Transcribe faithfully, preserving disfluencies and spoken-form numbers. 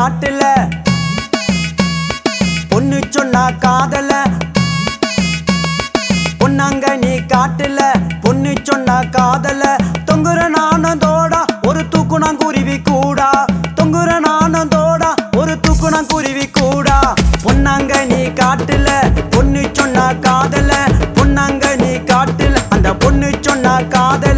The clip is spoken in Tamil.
காட்டுல பொண்ணு சொன்னா காதல பொன்னாங்க நீ காட்டுல பொண்ணு சொன்னா காதல தொங்குற நானந்தோடா ஒரு தூக்குனாங்குருவி கூடா தொங்குற நானந்தோடா ஒரு தூக்குனாங்குருவி கூடா பொன்னாங்க நீ காட்டுல பொண்ணு சொன்னா காதல பொன்னாங்க நீ காட்டுல அந்த பொண்ணு சொன்னா காதல